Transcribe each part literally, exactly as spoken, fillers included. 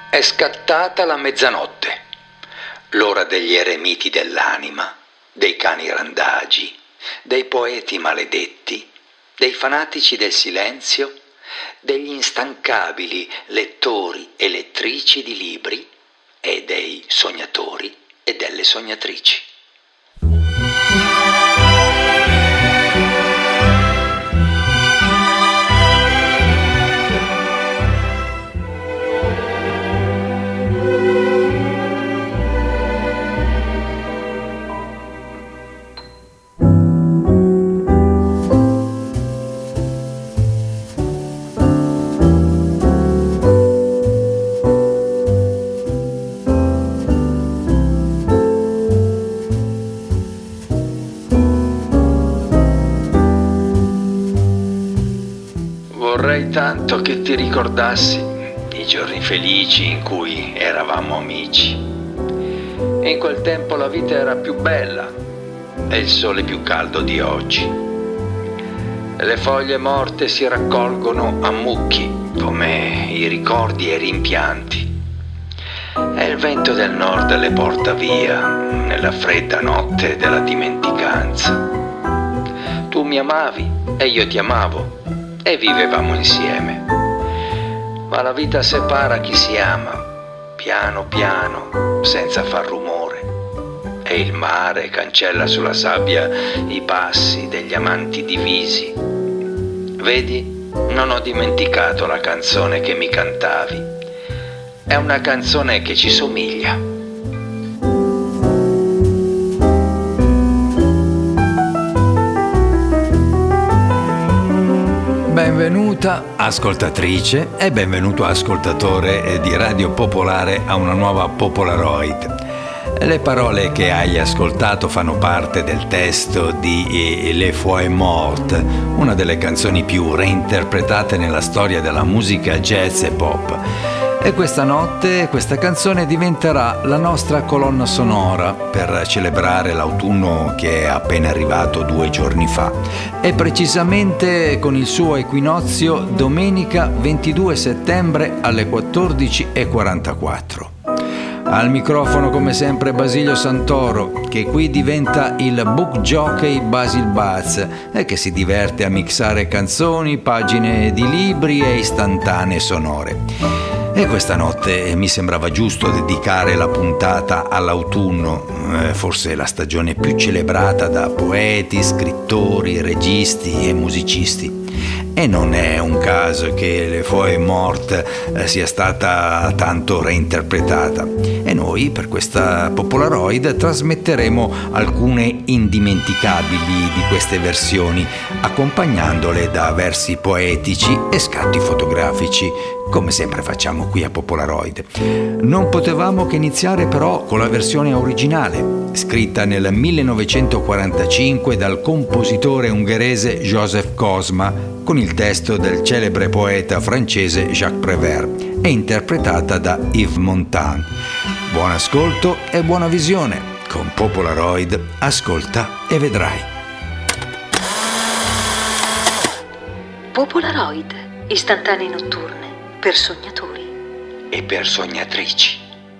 È scattata la mezzanotte, l'ora degli eremiti dell'anima, dei cani randagi, dei poeti maledetti, dei fanatici del silenzio, degli instancabili lettori e lettrici di libri e dei sognatori e delle sognatrici. Vorrei tanto che ti ricordassi i giorni felici in cui eravamo amici. In quel tempo la vita era più bella e il sole più caldo di oggi. Le foglie morte si raccolgono a mucchi come i ricordi e i rimpianti. E il vento del nord le porta via nella fredda notte della dimenticanza. Tu mi amavi e io ti amavo e vivevamo insieme. Ma la vita separa chi si ama, piano piano, senza far rumore. E il mare cancella sulla sabbia i passi degli amanti divisi. Vedi, non ho dimenticato la canzone che mi cantavi. È una canzone che ci somiglia. Benvenuta ascoltatrice e benvenuto ascoltatore di Radio Popolare a una nuova Popolaroid. Le parole che hai ascoltato fanno parte del testo di Les Feuilles Mortes, una delle canzoni più reinterpretate nella storia della musica jazz e pop. E questa notte questa canzone diventerà la nostra colonna sonora per celebrare l'autunno che è appena arrivato due giorni fa, e precisamente con il suo equinozio domenica ventidue settembre alle quattordici e quarantaquattro. Al microfono come sempre Basilio Santoro, che qui diventa il book jockey Basil Baz e che si diverte a mixare canzoni, pagine di libri e istantanee sonore. E questa notte mi sembrava giusto dedicare la puntata all'autunno, eh, forse la stagione più celebrata da poeti, scrittori, registi e musicisti. E non è un caso che Les Feuilles Mortes eh, sia stata tanto reinterpretata. E noi per questa Popolaroid trasmetteremo alcune indimenticabili di queste versioni, accompagnandole da versi poetici e scatti fotografici, come sempre facciamo qui a Popolaroid. Non potevamo che iniziare però con la versione originale, scritta nel millenovecentoquarantacinque dal compositore ungherese Joseph Kosma, con il testo del celebre poeta francese Jacques Prévert e interpretata da Yves Montand. Buon ascolto e buona visione. Con Popolaroid ascolta e vedrai. Popolaroid, istantanee notturne per sognatori e per sognatrici.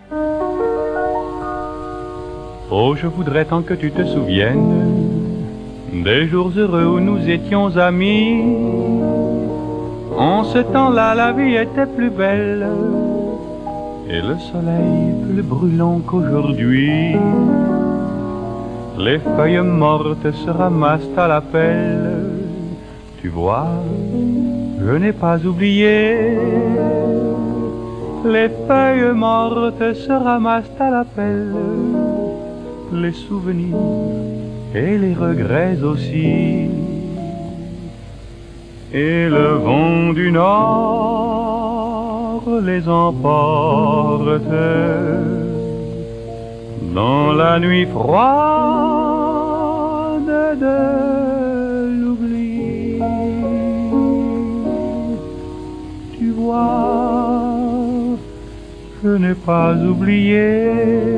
Oh, je voudrais tant que tu te souviennes des jours heureux où nous étions amis. En ce temps-là, la vie était plus belle et le soleil plus brûlant qu'aujourd'hui. Les feuilles mortes se ramassent à la pelle. Tu vois, je n'ai pas oublié. Les feuilles mortes se ramassent à la pelle. Les souvenirs et les regrets aussi. Et le vent du nord les emporte dans la nuit froide de l'oubli. Tu vois, je n'ai pas oublié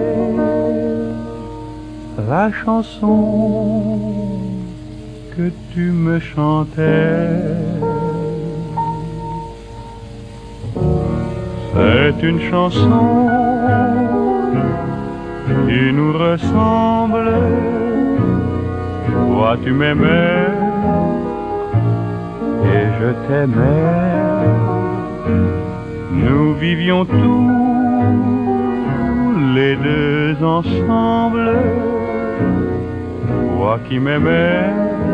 la chanson que tu me chantais. C'est une chanson qui nous ressemble. Toi tu m'aimais et je t'aimais. Nous vivions tous les deux ensemble. Toi qui m'aimais,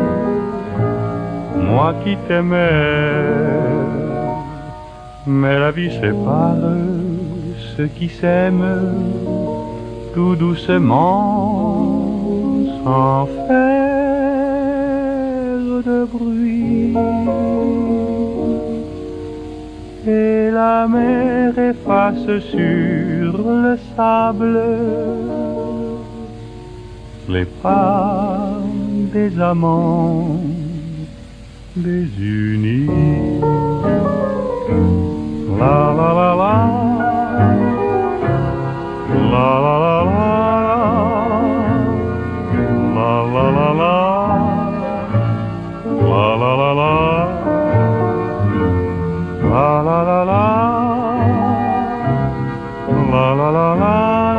moi qui t'aimais. Mais la vie sépare ceux qui s'aiment tout doucement, sans faire de bruit. Et la mer efface sur le sable les pas des amants désunis. La la la la, la la la la, la la la la, la la la la, la la la la, la la la la,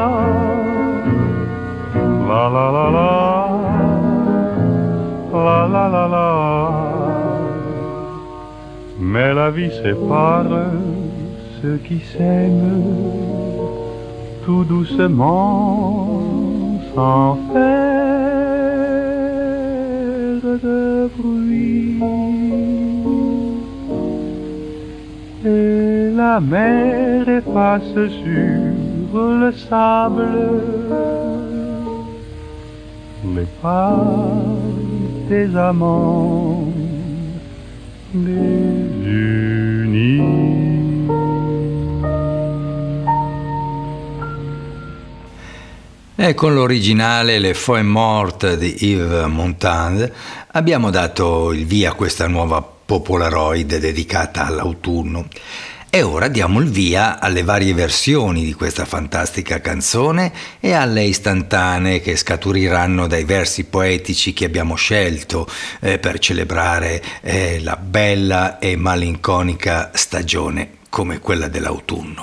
la la la la, la la la la. Mais la vie sépare ceux qui s'aiment tout doucement, sans faire de bruit. Et la mer efface sur le sable les pas des amants désunis. E con l'originale Le Feuilles Mortes di Yves Montand abbiamo dato il via a questa nuova Popolaroid dedicata all'autunno. E ora diamo il via alle varie versioni di questa fantastica canzone e alle istantanee che scaturiranno dai versi poetici che abbiamo scelto eh, per celebrare eh, la bella e malinconica stagione come quella dell'autunno.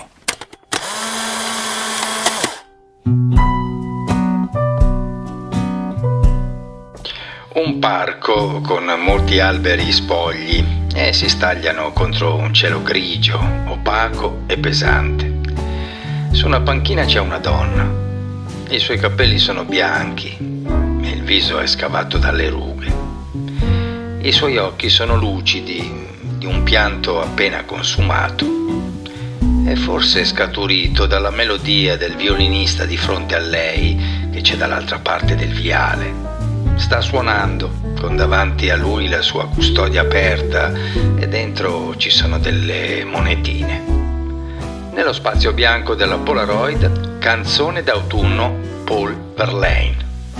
Un parco con molti alberi spogli e si stagliano contro un cielo grigio, opaco e pesante. Su una panchina c'è una donna. I suoi capelli sono bianchi e il viso è scavato dalle rughe. I suoi occhi sono lucidi, di un pianto appena consumato e forse scaturito dalla melodia del violinista di fronte a lei che c'è dall'altra parte del viale. Sta suonando, con davanti a lui la sua custodia aperta e dentro ci sono delle monetine. Nello spazio bianco della Polaroid, canzone d'autunno Paul Verlaine.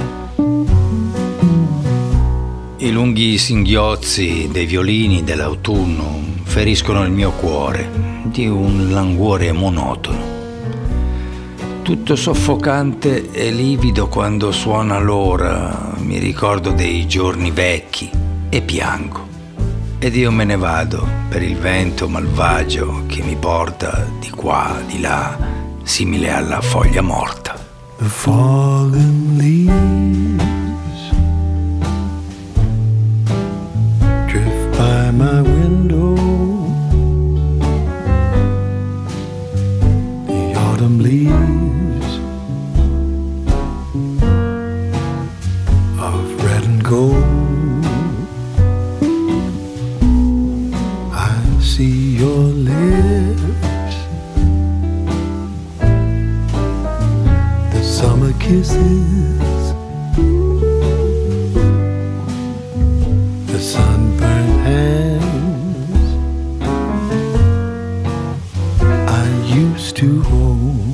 I lunghi singhiozzi dei violini dell'autunno feriscono il mio cuore di un languore monotono. Tutto soffocante e livido quando suona l'ora, mi ricordo dei giorni vecchi e piango. Ed io me ne vado per il vento malvagio che mi porta di qua, di là, simile alla foglia morta. The fallen leaves drift by my window. The autumn leaves gold. I see your lips, the summer kisses, the sunburned hands I used to hold.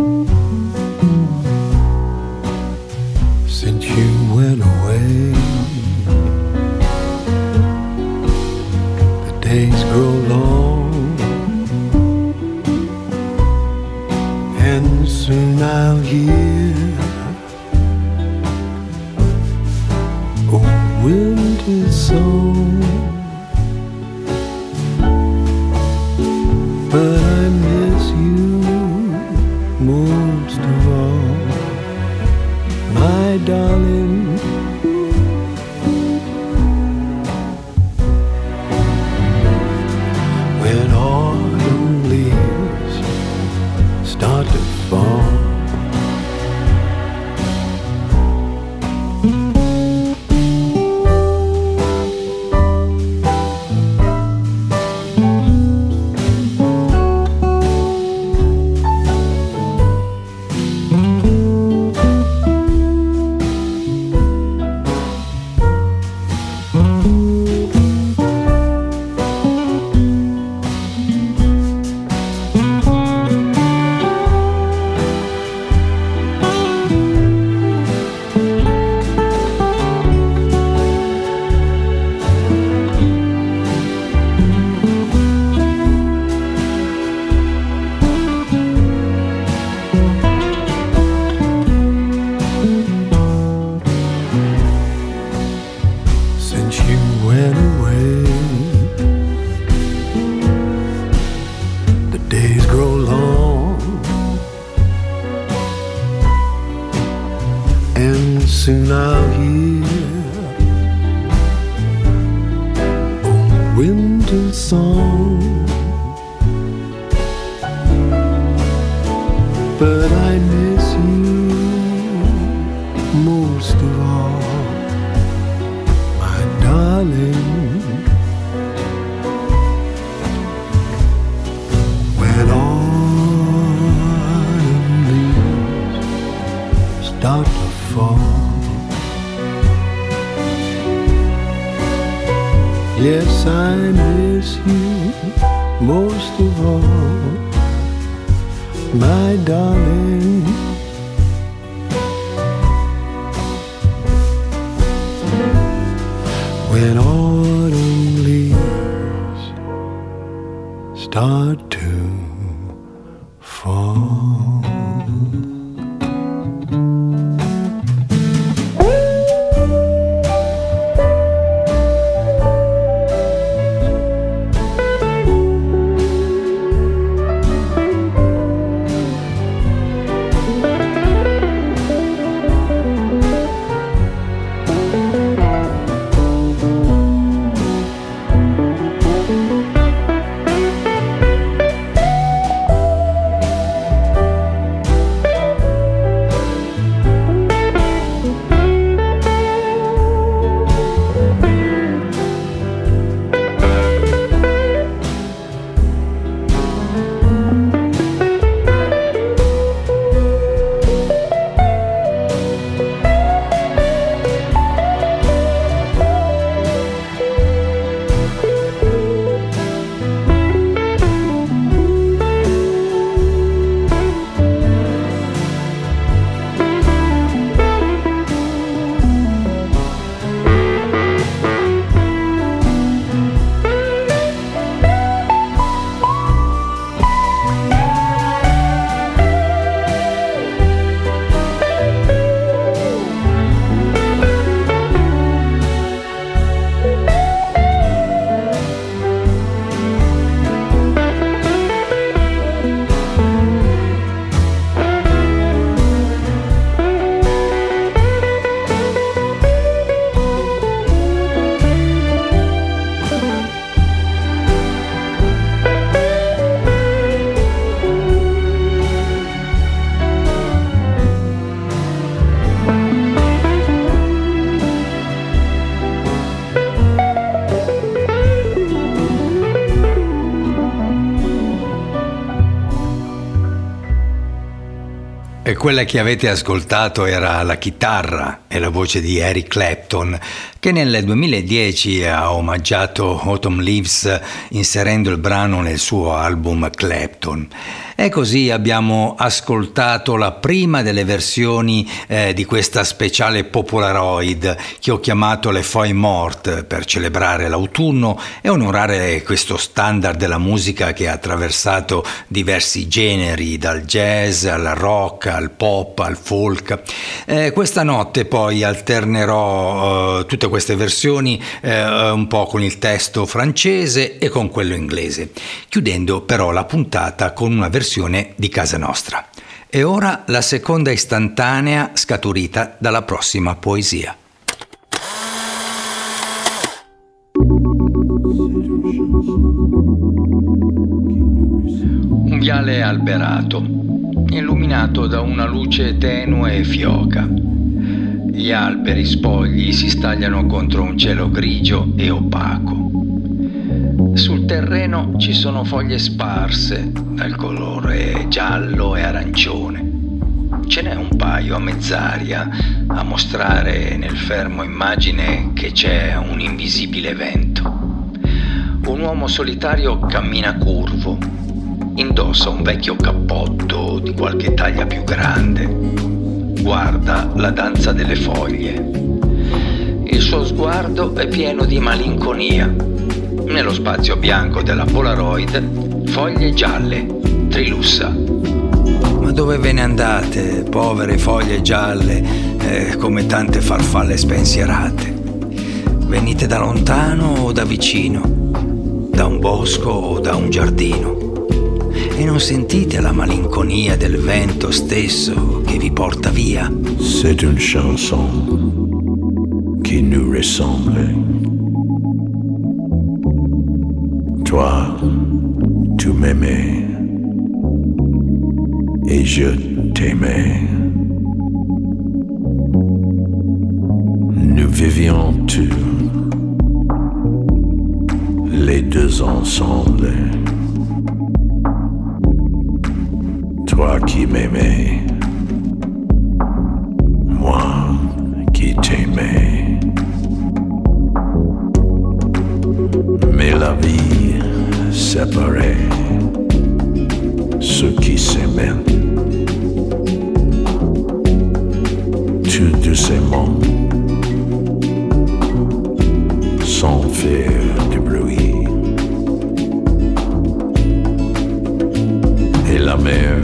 Since you went away, the days grow long, and soon I'll hear a winter song. But I miss days grow long, and soon I'll hear a winter song. But I miss you most of all, my darling. When autumn leaves start to fall, yes, I miss you most of all, my darling. When autumn leaves start to fall. E quella che avete ascoltato era la chitarra e la voce di Eric Clapton, che nel duemiladieci ha omaggiato Autumn Leaves inserendo il brano nel suo album Clapton. E così abbiamo ascoltato la prima delle versioni eh, di questa speciale Popolaroid che ho chiamato Le Feuilles Mortes, per celebrare l'autunno e onorare questo standard della musica che ha attraversato diversi generi, dal jazz al rock, al pop, al folk. Eh, questa notte poi alternerò eh, tutte queste versioni eh, un po' con il testo francese e con quello inglese, chiudendo però la puntata con una versione di casa nostra. E ora la seconda istantanea scaturita dalla prossima poesia. Un viale alberato, illuminato da una luce tenue e fioca. Gli alberi spogli si stagliano contro un cielo grigio e opaco. Sul terreno ci sono foglie sparse dal colore giallo e arancione. Ce n'è un paio a mezz'aria a mostrare nel fermo immagine che c'è un invisibile vento. Un uomo solitario cammina curvo, indossa un vecchio cappotto di qualche taglia più grande, guarda la danza delle foglie. Il suo sguardo è pieno di malinconia. Nello spazio bianco della Polaroid, foglie gialle, trilussa. Ma dove ve ne andate, povere foglie gialle, eh, come tante farfalle spensierate? Venite da lontano o da vicino, da un bosco o da un giardino? E non non sentite la malinconia del vento stesso che vi porta via? C'est une chanson qui nous ressemble. Toi, tu m'aimais et je t'aimais. Nous vivions tous les deux ensemble. Toi qui m'aimais, moi qui t'aimais. Mais la vie séparait ceux qui s'aimaient. Tout doucement, sans faire de bruit. Et la mer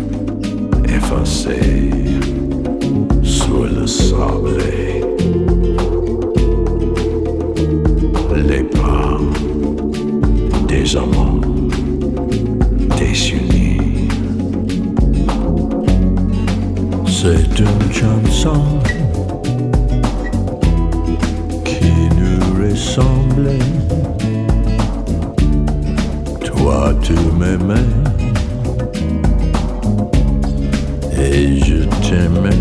effacée sur le sable, les pas des amants désunis. C'est une chanson qui nous ressemble. Toi tu m'aimais et je t'aimais.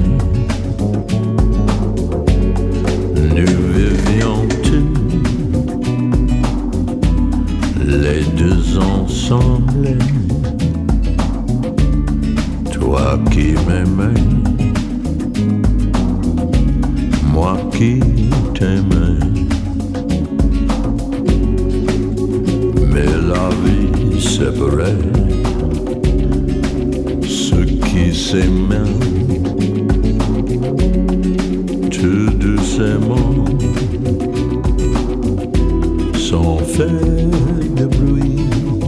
Nous vivions tous les deux ensemble. Toi qui m'aimais, moi qui t'aimais. Mais la vie séparait ceux qui s'aimaient. Tout doucement, sans faire de bruit.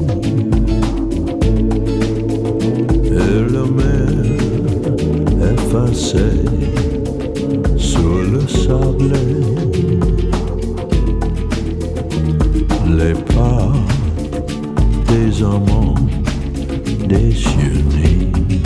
Et la mer effacée sur le sable, les pas des amants désunis.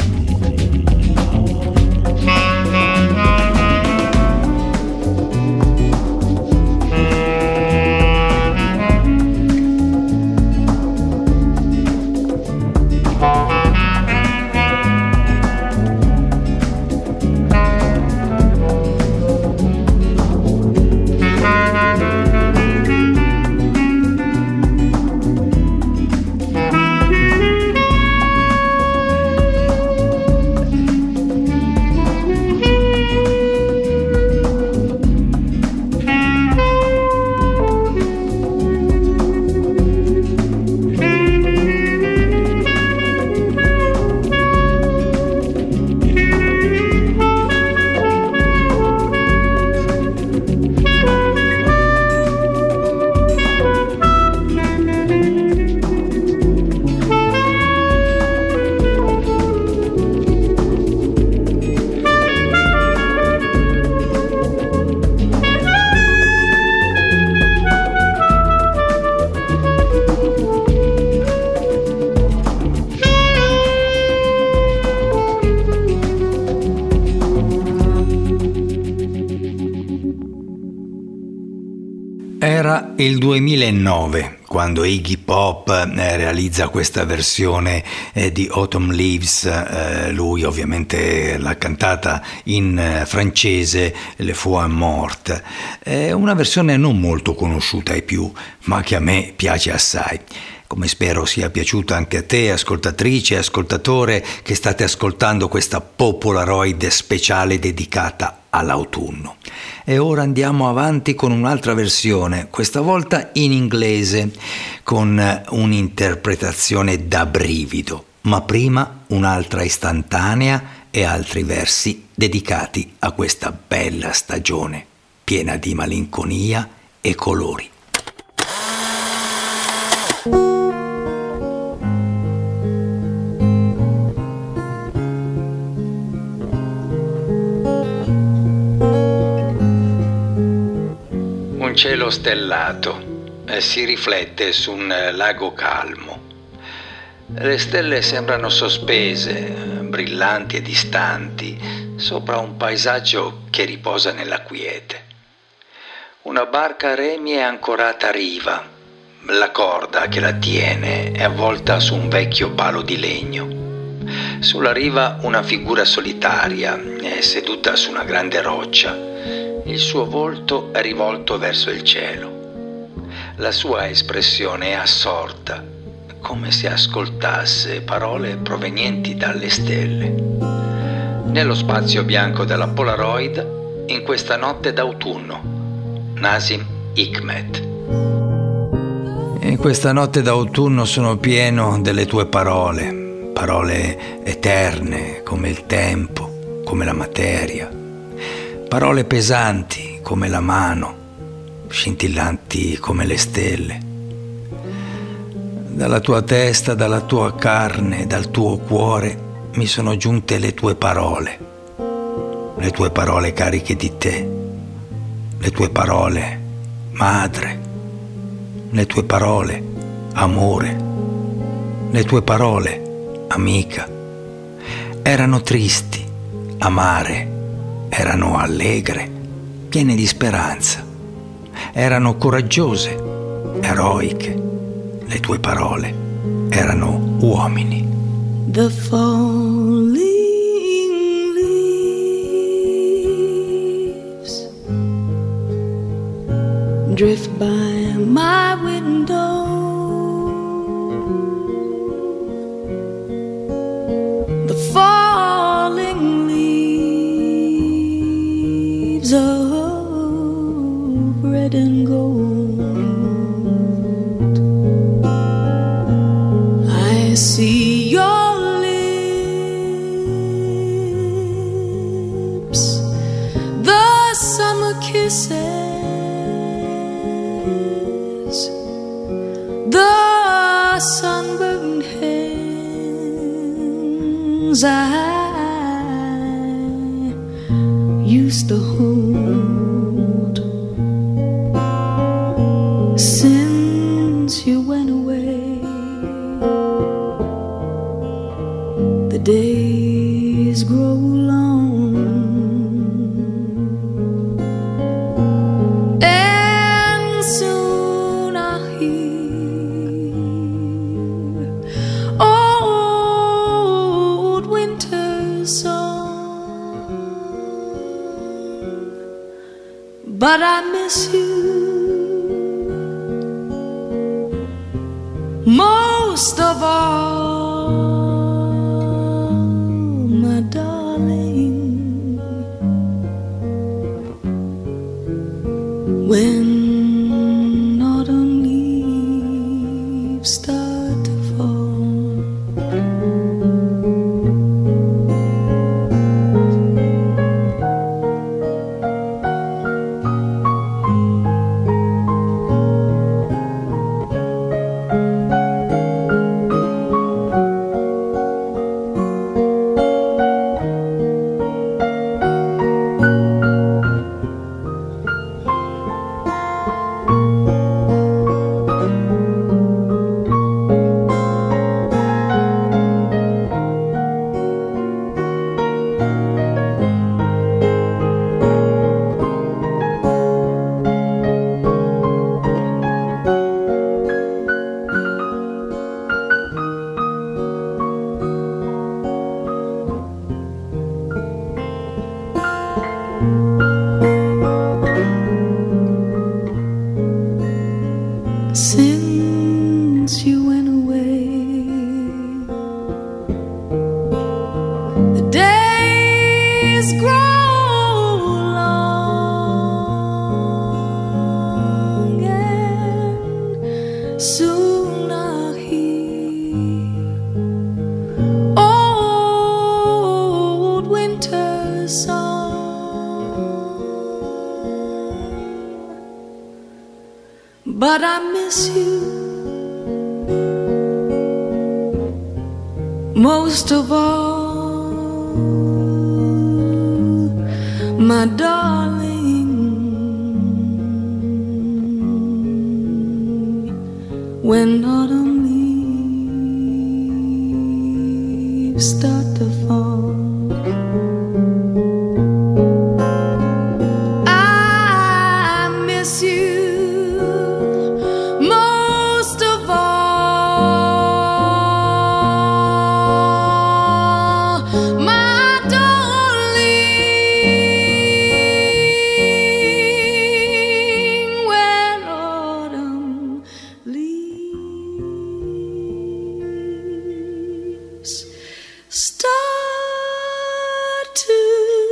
Era il duemilanove quando Iggy Pop eh, realizza questa versione eh, di Autumn Leaves. Eh, lui ovviamente l'ha cantata in eh, francese, Le Fois Morte. È una versione non molto conosciuta ai più, ma che a me piace assai. Come spero sia piaciuta anche a te, ascoltatrice e ascoltatore, che state ascoltando questa Popolaroid speciale dedicata all'autunno. E ora andiamo avanti con un'altra versione, questa volta in inglese, con un'interpretazione da brivido, ma prima un'altra istantanea e altri versi dedicati a questa bella stagione, piena di malinconia e colori. Un cielo stellato eh, si riflette su un lago calmo. Le stelle sembrano sospese, brillanti e distanti, sopra un paesaggio che riposa nella quiete. Una barca a remi è ancorata a riva. La corda che la tiene è avvolta su un vecchio palo di legno. Sulla riva una figura solitaria è seduta su una grande roccia. Il suo volto è rivolto verso il cielo. La sua espressione è assorta, come se ascoltasse parole provenienti dalle stelle. Nello spazio bianco della Polaroid, in questa notte d'autunno, Nazim Hikmet. In questa notte d'autunno sono pieno delle tue parole, parole eterne come il tempo, come la materia, parole pesanti come la mano, scintillanti come le stelle. Dalla tua testa, dalla tua carne, dal tuo cuore mi sono giunte le tue parole, le tue parole cariche di te, le tue parole madre, le tue parole amore, le tue parole amica. Erano tristi, amare, erano allegre, piene di speranza, erano coraggiose, eroiche. Le tue parole erano uomini. The falling leaves drift by my window. The falling leaves of red and gold. I see your lips, the summer kisses, the sunburned hands I used to hold. Since you went away, the days grow long, and soon I'll hear old winter's song. But I miss you most of all, my darling. When autumn leaves start to fall, since you went away, the days grow long, and soon I'll hear old winter's song. But I miss you most of all, my darling. When autumn leaves start to fall. I miss you most of all, my darling, when autumn leaves start to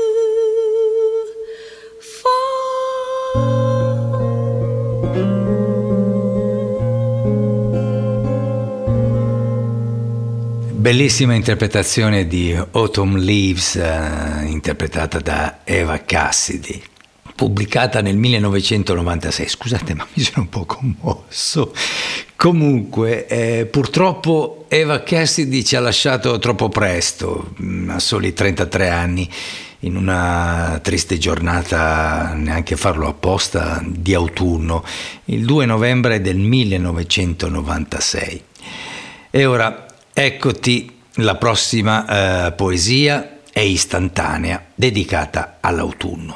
Bellissima interpretazione di Autumn Leaves, eh, interpretata da Eva Cassidy, pubblicata nel millenovecentonovantasei. Scusate, ma mi sono un po' commosso. Comunque, eh, purtroppo Eva Cassidy ci ha lasciato troppo presto, a soli trentatré anni, in una triste giornata, neanche farlo apposta, di autunno, il due novembre del millenovecentonovantasei. E ora eccoti la prossima eh, poesia, è istantanea, dedicata all'autunno.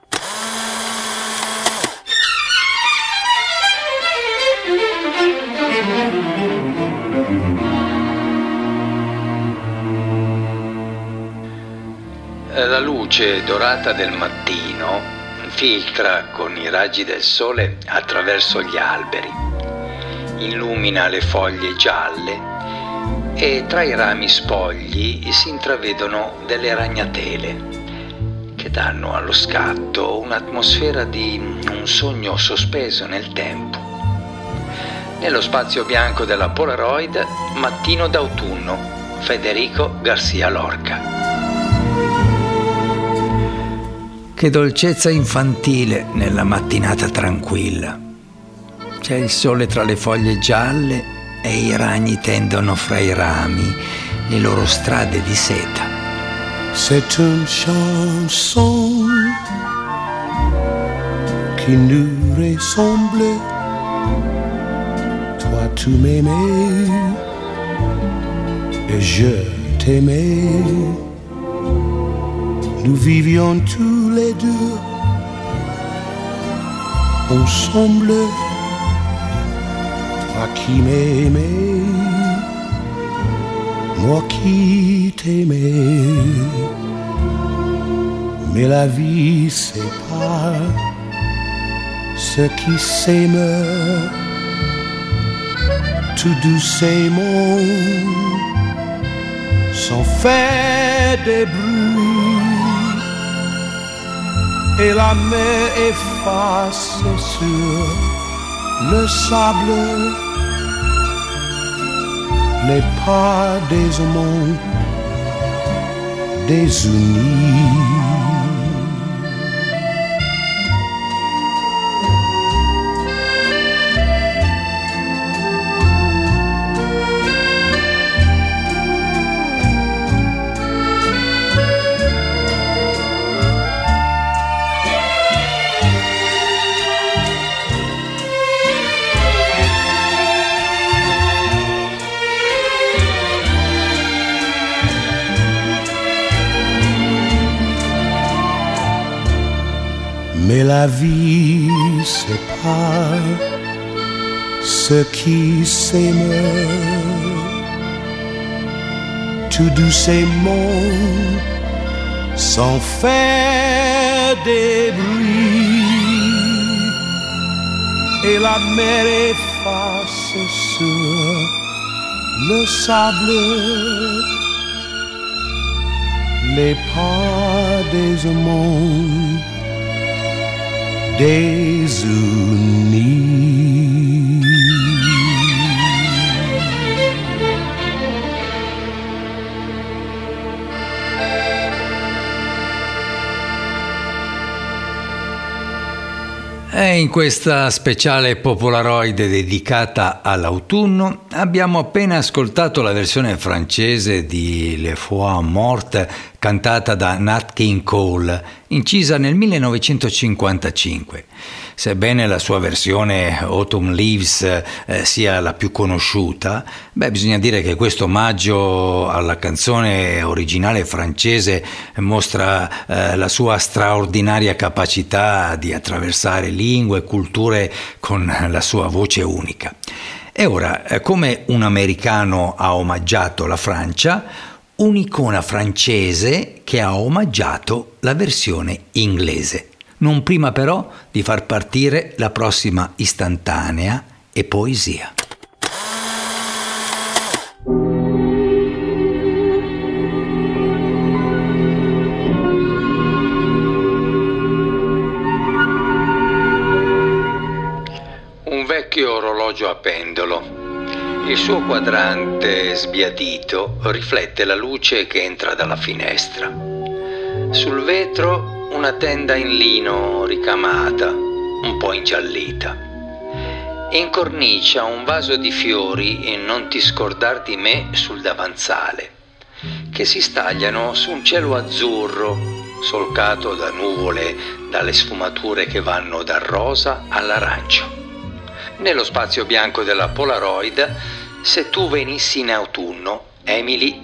La luce dorata del mattino filtra con i raggi del sole attraverso gli alberi, illumina le foglie gialle e tra i rami spogli si intravedono delle ragnatele che danno allo scatto un'atmosfera di un sogno sospeso nel tempo. Nello spazio bianco della Polaroid, Mattino d'autunno, Federico García Lorca. Che dolcezza infantile nella mattinata tranquilla. C'è il sole tra le foglie gialle e i ragni tendono fra i rami le loro strade di seta. C'est une chanson qui nous ressemble. Toi tu m'aimais et je t'aimais. Nous vivions tous les deux ensemble. Toi qui m'aimais, moi qui t'aimais. Mais la vie sépare ceux qui s'aiment. Tout doucement, sans faire de bruit. Et la mer efface sur le sable les pas des amants désunis. Mais la vie sépare ceux qui s'aiment tout doucement, sans faire des bruits. Et la mer efface sur le sable les pas des amants désunis. E in questa speciale Popolaroid dedicata all'autunno abbiamo appena ascoltato la versione francese di Les Fois Mortes cantata da Nat King Cole, incisa nel millenovecentocinquantacinque. sebbene la sua versione Autumn Leaves eh, sia la più conosciuta, beh, bisogna dire che questo omaggio alla canzone originale francese mostra eh, la sua straordinaria capacità di attraversare lingue e culture con la sua voce unica. E ora, eh, come un americano ha omaggiato la Francia, un'icona francese che ha omaggiato la versione inglese. Non prima però di far partire la prossima istantanea e poesia. Un vecchio orologio a pendolo. Il suo quadrante sbiadito riflette la luce che entra dalla finestra. Sul vetro una tenda in lino ricamata, un po' ingiallita. Incornicia un vaso di fiori e non ti scordar di me sul davanzale, che si stagliano su un cielo azzurro, solcato da nuvole dalle sfumature che vanno dal rosa all'arancio. Nello spazio bianco della Polaroid, Se tu venissi in autunno, Emily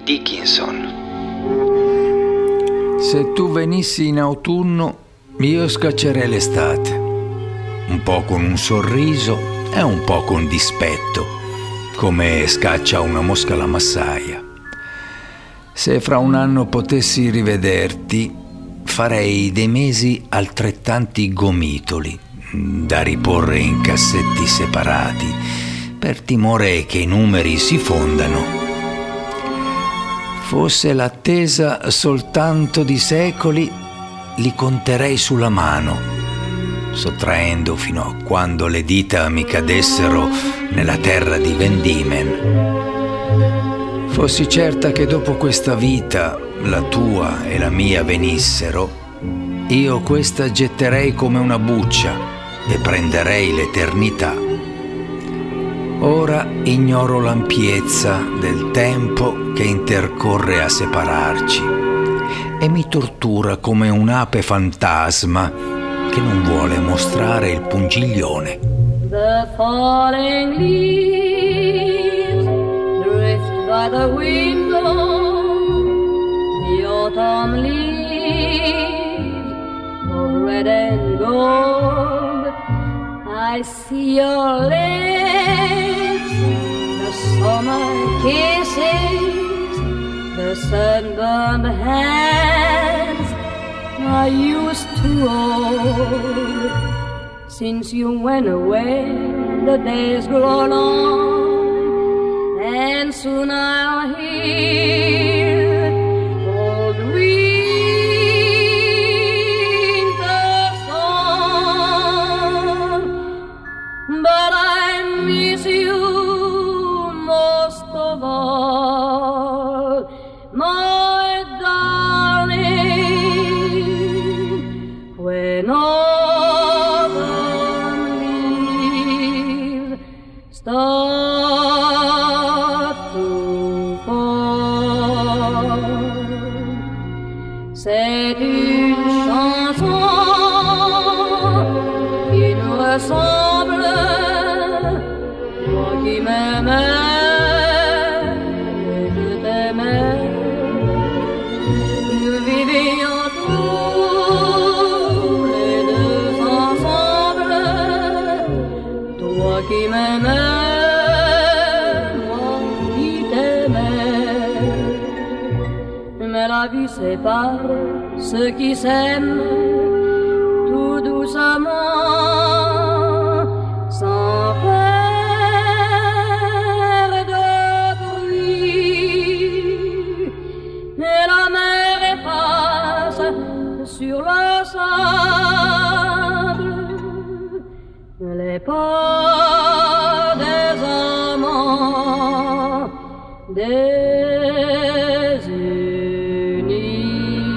Dickinson. Se tu venissi in autunno, io scaccerei l'estate, un po' con un sorriso e un po' con dispetto, come scaccia una mosca la massaia. Se fra un anno potessi rivederti, farei dei mesi altrettanti gomitoli, da riporre in cassetti separati, per timore che i numeri si fondano. Fosse l'attesa soltanto di secoli, li conterei sulla mano, sottraendo fino a quando le dita mi cadessero nella terra di Vendimen. Fossi certa che dopo questa vita la tua e la mia venissero, io questa getterei come una buccia e prenderei l'eternità. Ora ignoro l'ampiezza del tempo che intercorre a separarci e mi tortura come un'ape fantasma che non vuole mostrare il pungiglione. The falling leaves drift by the window, the autumn leaves of red and gold. I see your lips, the summer kisses, the sunburned hands I used to hold. Since you went away, the days grow long, and soon I'll hear old winter song. But I miss you most of all, my darling, when autumn leaves start to fall. C'est une chanson qui nous ressemble, moi qui m'aimais et je t'aimais. Nous vivions tous les deux ensemble, toi qui m'aimais, moi qui t'aimais. Mais la vie sépare ceux qui s'aiment tout doucement, sans faire de bruit. Et la mer efface sur le sable les pas des amants désunis.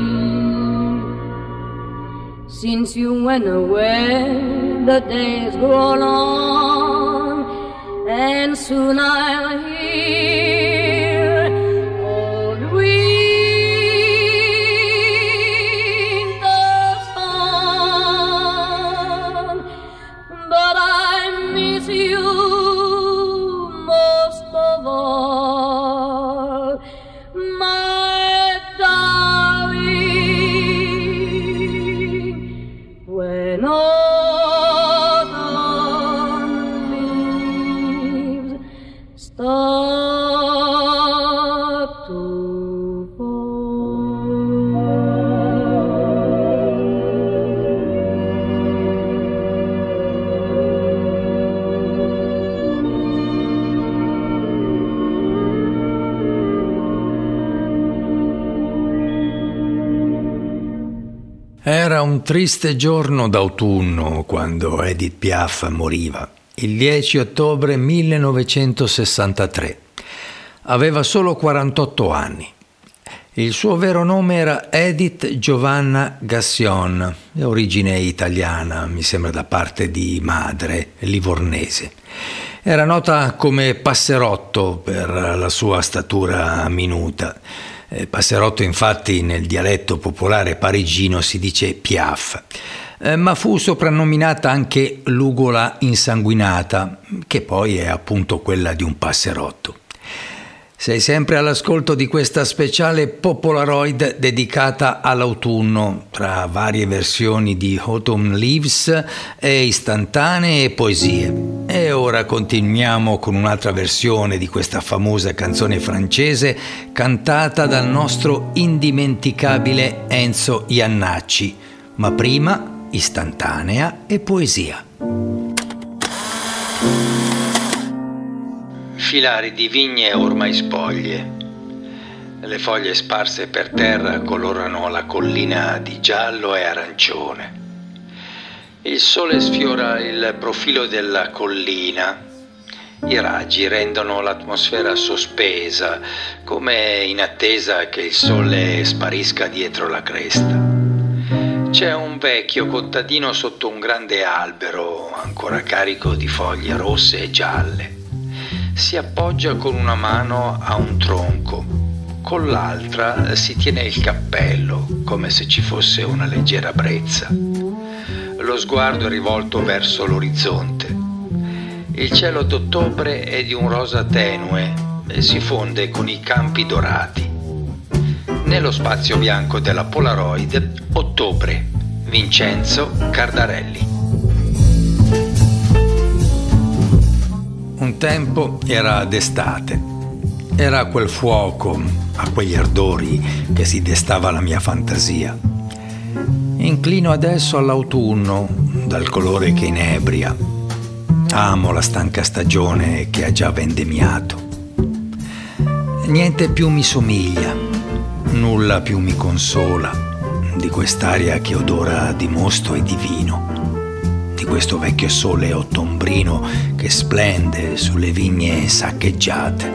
Since you went away, the days grow long, and soon I'll hear old winter song. my darling, when autumn leaves start to Era un triste giorno d'autunno quando Edith Piaf moriva, il dieci ottobre millenovecentosessantatré. Aveva solo quarantotto anni. Il suo vero nome era Edith Giovanna Gassion, di origine italiana, mi sembra da parte di madre, livornese. Era nota come Passerotto per la sua statura minuta. Passerotto infatti nel dialetto popolare parigino si dice Piaf, eh, ma fu soprannominata anche l'ugola insanguinata, che poi è appunto quella di un passerotto. Sei sempre all'ascolto di questa speciale Popolaroid dedicata all'autunno, tra varie versioni di Autumn Leaves e istantanee e poesie. E ora continuiamo con un'altra versione di questa famosa canzone francese cantata dal nostro indimenticabile Enzo Jannacci, ma prima istantanea e poesia. Filari di vigne ormai spoglie. Le foglie sparse per terra colorano la collina di giallo e arancione. Il sole sfiora il profilo della collina. I raggi rendono l'atmosfera sospesa, come in attesa che il sole sparisca dietro la cresta. C'è un vecchio contadino sotto un grande albero, ancora carico di foglie rosse e gialle. Si appoggia con una mano a un tronco, con l'altra si tiene il cappello, come se ci fosse una leggera brezza. Lo sguardo è rivolto verso l'orizzonte. Il cielo d'ottobre è di un rosa tenue e si fonde con i campi dorati. Nello spazio bianco della Polaroid, ottobre, Vincenzo Cardarelli. Un tempo era d'estate, era quel fuoco, a quegli ardori che si destava la mia fantasia. Inclino adesso all'autunno, dal colore che inebria. Amo la stanca stagione che ha già vendemmiato. Niente più mi somiglia, nulla più mi consola di quest'aria che odora di mosto e di vino, di questo vecchio sole ottombrino che splende sulle vigne saccheggiate.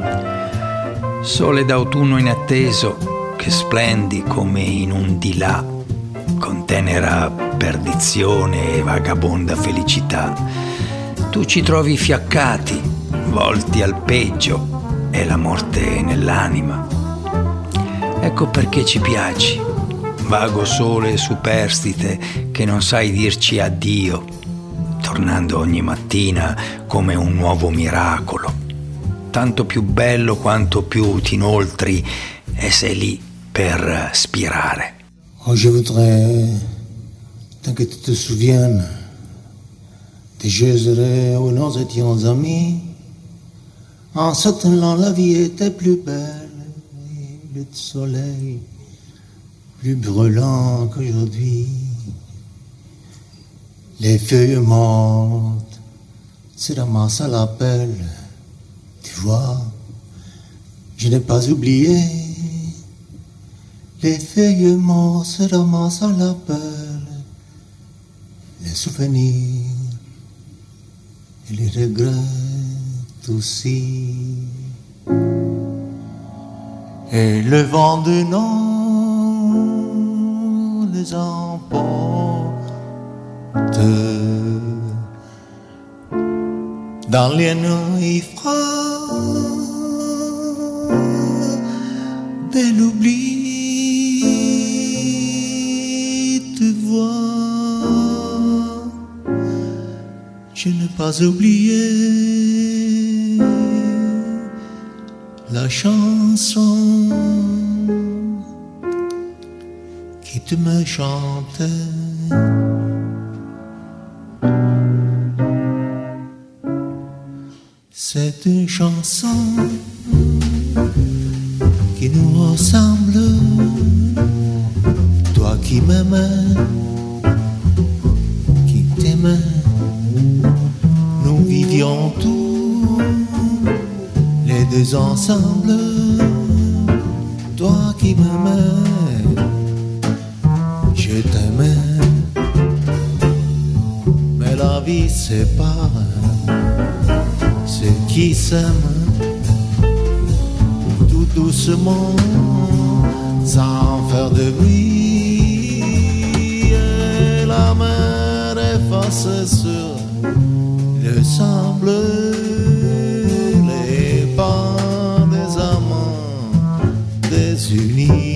Sole d'autunno inatteso che splendi come in un di là, con tenera perdizione e vagabonda felicità. Tu ci trovi fiaccati, volti al peggio e la morte nell'anima. Ecco perché ci piaci, vago sole superstite che non sai dirci addio, tornando ogni mattina come un nuovo miracolo, tanto più bello quanto più ti inoltri e sei lì per spirare. Oh, je voudrais que tu te souviennes des jeux heureux où nous étions amis. En ce temps-là, la vie était plus belle, le soleil plus brûlant qu'aujourd'hui. Les feuilles mortes se ramassent à la pelle. Tu vois, je n'ai pas oublié. Les feuilles mortes se ramassent à la pelle. Les souvenirs et les regrets aussi. Et le vent du nord les emporte dans les nuits froides de l'oubli. Tu vois, je n'ai pas oublié la chanson qui tu me chantais. C'est une chanson qui nous ressemble, toi qui m'aimais, qui t'aimais, nous vivions tous les deux ensemble, toi qui m'aimais, je t'aimais, mais la vie sépare ceux qui s'aiment tout doucement, sans faire de bruit, et la mer efface sur le sable les pas des amants désunis.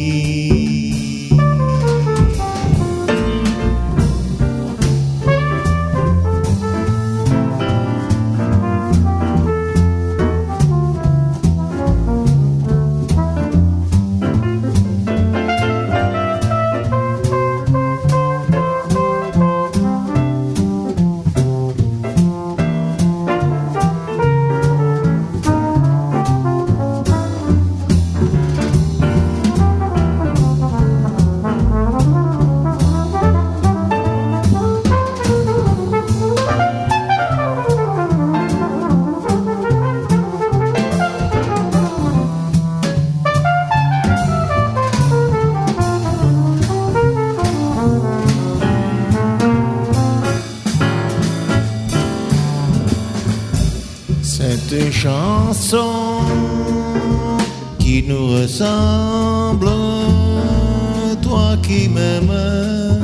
Cette chanson qui nous ressemble, toi qui m'aimes,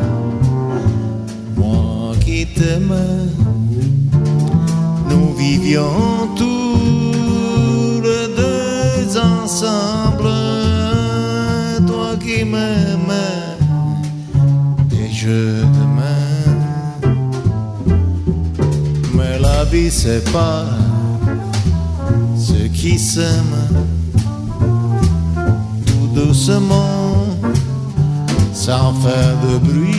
moi qui t'aime, nous vivions tous les deux ensemble, toi qui m'aimes et je t'aime, mais la vie sépare ceux qui s'aiment tout doucement, sans faire de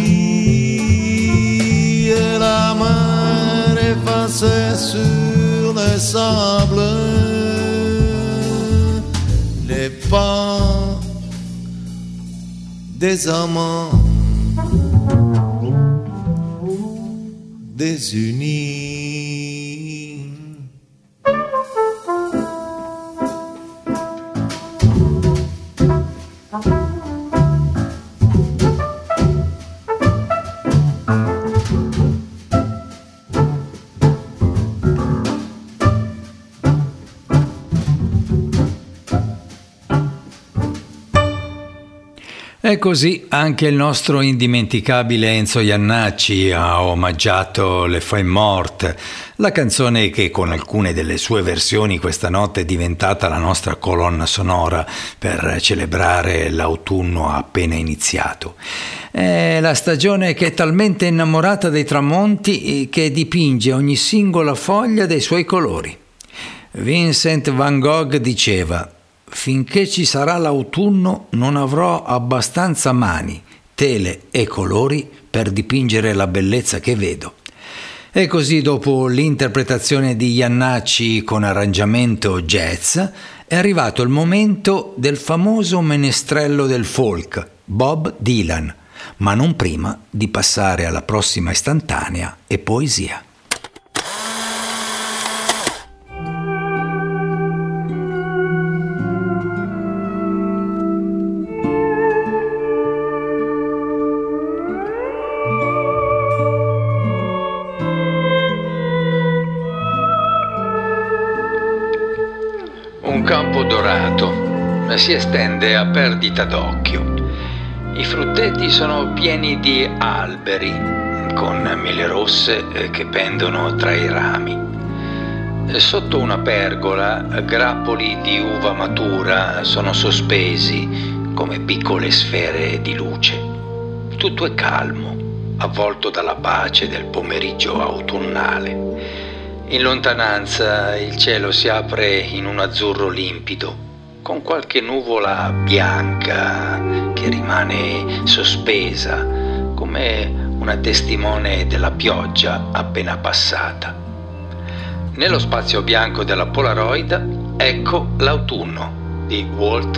bruit, et la mer effacée sur le sable les pas des amants désunis. E così anche il nostro indimenticabile Enzo Jannacci ha omaggiato Le Feuilles Mortes, la canzone che con alcune delle sue versioni questa notte è diventata la nostra colonna sonora per celebrare l'autunno appena iniziato. È la stagione che è talmente innamorata dei tramonti che dipinge ogni singola foglia dei suoi colori. Vincent van Gogh diceva: finché ci sarà l'autunno non avrò abbastanza mani, tele e colori per dipingere la bellezza che vedo. E così, dopo l'interpretazione di Jannacci con arrangiamento jazz, è arrivato il momento del famoso menestrello del folk, Bob Dylan, ma non prima di passare alla prossima istantanea e poesia. Un campo dorato si estende a perdita d'occhio. I frutteti sono pieni di alberi, con mele rosse che pendono tra i rami. Sotto una pergola, grappoli di uva matura sono sospesi come piccole sfere di luce. Tutto è calmo, avvolto dalla pace del pomeriggio autunnale. In lontananza il cielo si apre in un azzurro limpido. con qualche nuvola bianca che rimane sospesa come una testimone della pioggia appena passata. Nello spazio bianco della Polaroid, ecco l'autunno di Walt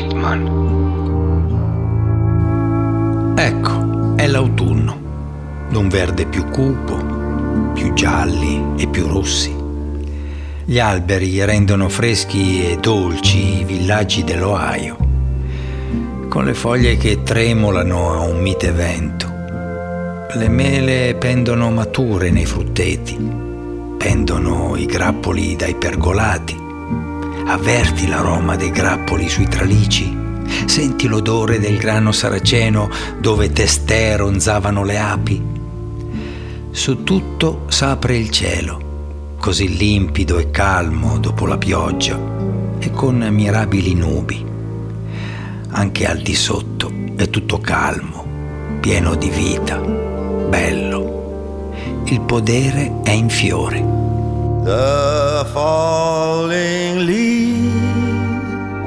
Whitman. Ecco, è l'autunno, d'un verde più cupo, più gialli e più rossi. Gli alberi rendono freschi e dolci i villaggi dell'Ohio, con le foglie che tremolano a un mite vento. Le mele pendono mature nei frutteti, pendono i grappoli dai pergolati. Avverti l'aroma dei grappoli sui tralicci, senti l'odore del grano saraceno dove testè ronzavano le api. Su tutto s'apre il cielo, così limpido e calmo dopo la pioggia e con mirabili nubi. Anche al di sotto è tutto calmo, pieno di vita, bello. Il podere è in fiore. The falling leaves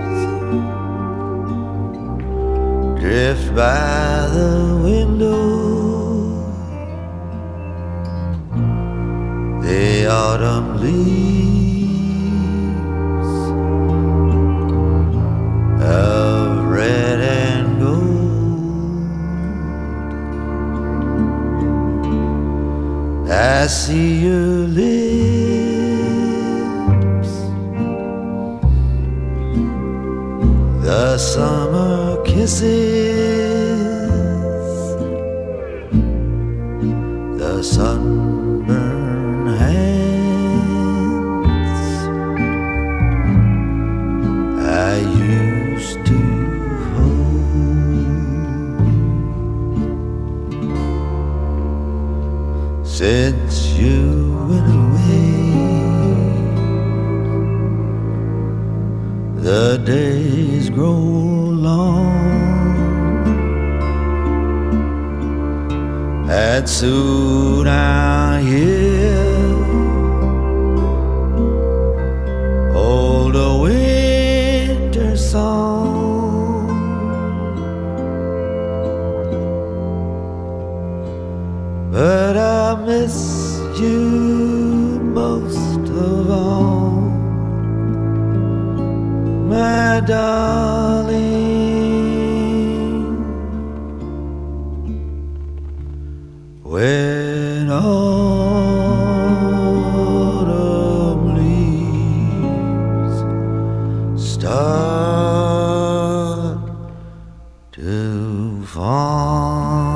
drift by the window. The autumn leaves of red and gold. I see your lips, the summer kisses, the sunburned hands I used to hold. Since you went away, the days grow long, and soon I hear old winter song. But I miss you most of all, my darling. When autumn leaves start to fall.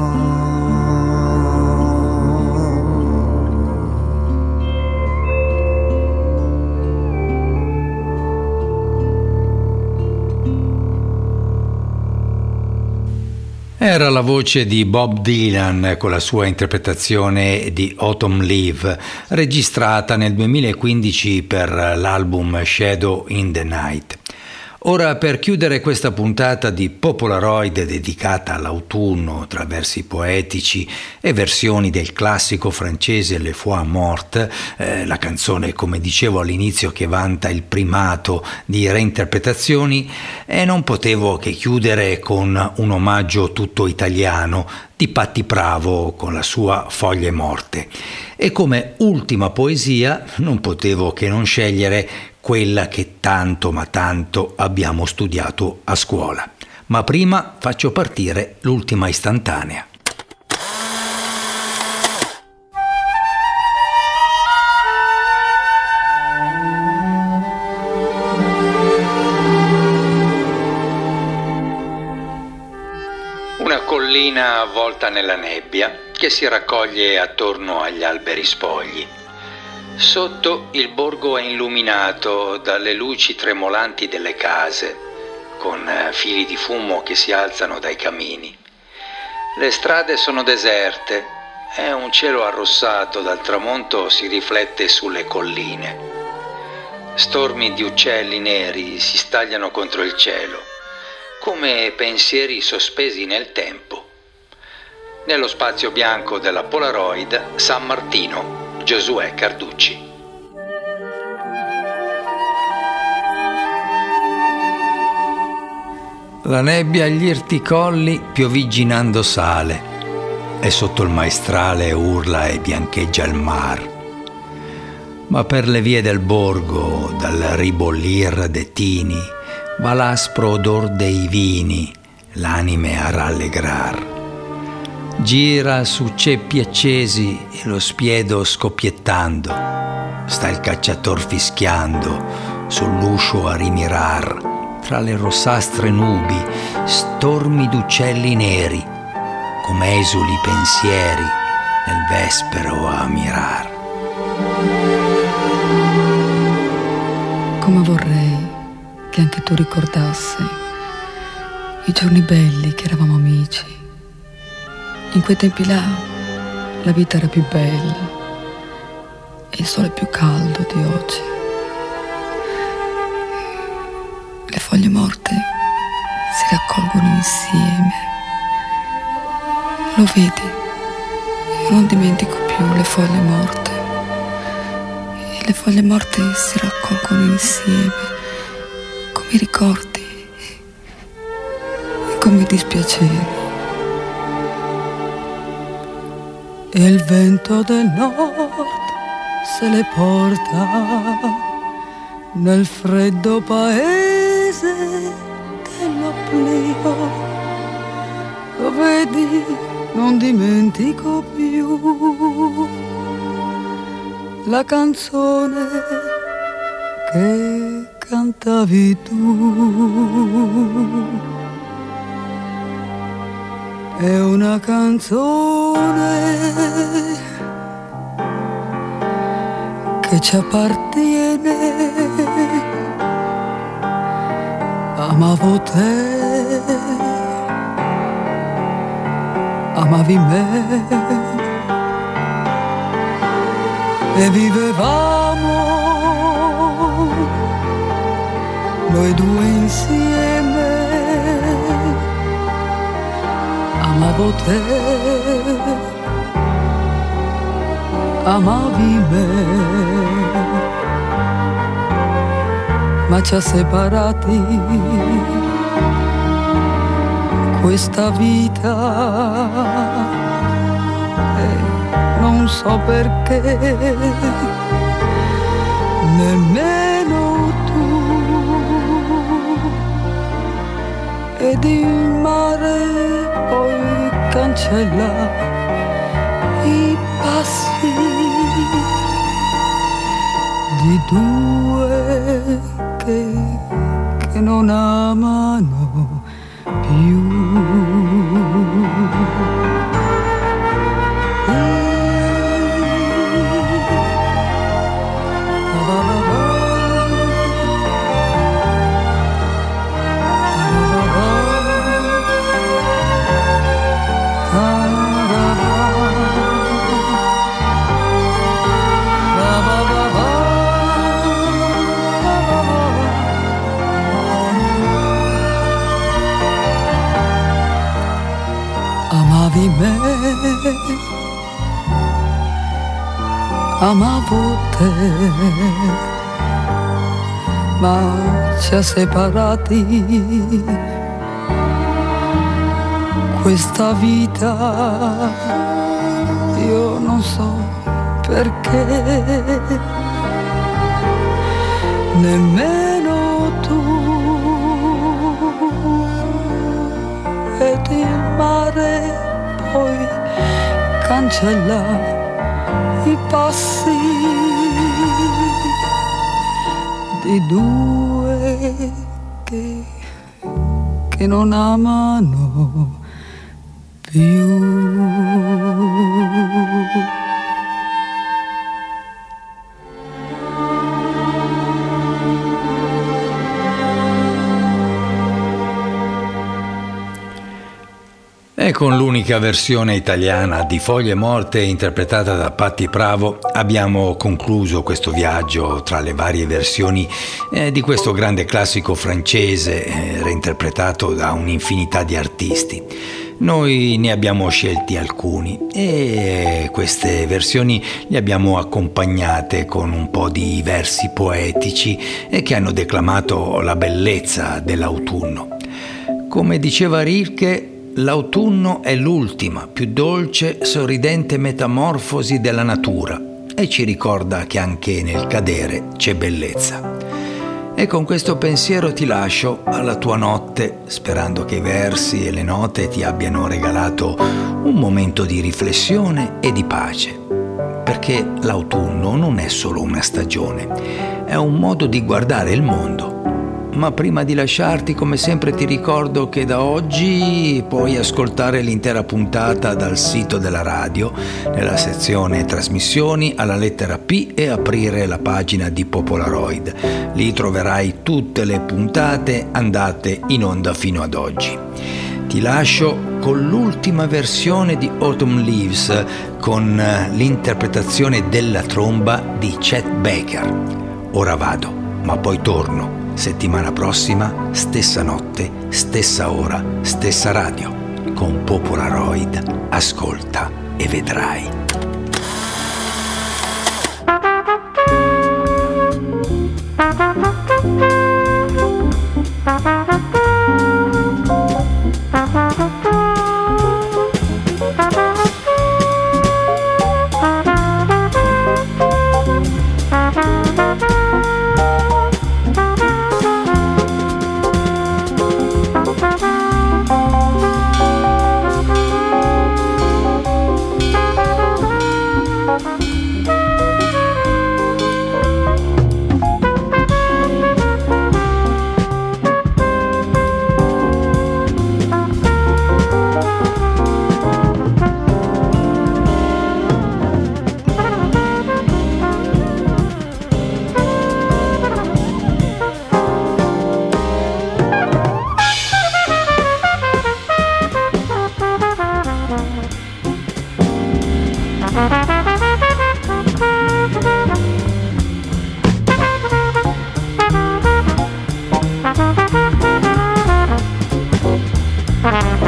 Era la voce di Bob Dylan con la sua interpretazione di Autumn Leaf, registrata nel duemilaquindici per l'album Shadow in the Night. Ora, per chiudere questa puntata di Popolaroid dedicata all'autunno tra versi poetici e versioni del classico francese Le Fois Morte, eh, la canzone, come dicevo all'inizio, che vanta il primato di reinterpretazioni, e non potevo che chiudere con un omaggio tutto italiano di Patti Pravo con la sua Foglie Morte. E come ultima poesia non potevo che non scegliere quella che tanto ma tanto abbiamo studiato a scuola. Ma prima faccio partire l'ultima istantanea. Una collina avvolta nella nebbia che si raccoglie attorno agli alberi spogli. Sotto il borgo è illuminato dalle luci tremolanti delle case, con fili di fumo che si alzano dai camini. Le strade sono deserte e un cielo arrossato dal tramonto si riflette sulle colline. Stormi di uccelli neri si stagliano contro il cielo, come pensieri sospesi nel tempo. Nello spazio bianco della Polaroid, San Martino, Giosuè Carducci. La nebbia agli irti colli piovigginando sale, e sotto il maestrale urla e biancheggia il mar. Ma per le vie del borgo, dal ribollir de tini, va l'aspro odor dei vini, l'anime a rallegrar. Gira su ceppi accesi e lo spiedo scoppiettando, sta il cacciator fischiando sull'uscio a rimirar. Tra le rossastre nubi, stormi d'uccelli neri, come esuli pensieri nel vespero a mirar. Come vorrei che anche tu ricordassi i giorni belli che eravamo amici. In quei tempi là la vita era più bella e il sole più caldo di oggi. Le foglie morte si raccolgono insieme. Lo vedi? Io non dimentico più le foglie morte. E le foglie morte si raccolgono insieme, come i ricordi e come i dispiaceri. E il vento del nord se le porta nel freddo paese dell'oblio. Lo vedi, non dimentico più la canzone che cantavi tu. È una canzone che ci appartiene. Amavo te, amavi me, e vivevamo noi due insieme. Amavo te, amavi me, ma ci ha separati questa vita, e non so perché, nemmeno tu. Ed il mare poi cancella i passi di due che, che non amano più. Amavi me, amavo te, ma ci ha separati questa vita. Io non so perché, nemmeno tu. Ed il mare poi cancella i passi di due che, che non amano più. E con l'unica versione italiana di Foglie Morte interpretata da Patti Pravo abbiamo concluso questo viaggio tra le varie versioni eh, di questo grande classico francese eh, reinterpretato da un'infinità di artisti. Noi ne abbiamo scelti alcuni e queste versioni le abbiamo accompagnate con un po' di versi poetici eh, che hanno declamato la bellezza dell'autunno. Come diceva Rilke, l'autunno è l'ultima, più dolce, sorridente metamorfosi della natura e ci ricorda che anche nel cadere c'è bellezza. E con questo pensiero ti lascio alla tua notte, sperando che i versi e le note ti abbiano regalato un momento di riflessione e di pace. Perché l'autunno non è solo una stagione, è un modo di guardare il mondo. Ma prima di lasciarti, come sempre, ti ricordo che da oggi puoi ascoltare l'intera puntata dal sito della radio, nella sezione trasmissioni alla lettera P, e aprire la pagina di Popolaroid. Lì troverai tutte le puntate andate in onda fino ad oggi. Ti lascio con l'ultima versione di Autumn Leaves, con l'interpretazione della tromba di Chet Baker. Ora vado, ma poi torno. Settimana prossima, stessa notte, stessa ora, stessa radio. Con Popolaroid, ascolta e vedrai. Bye.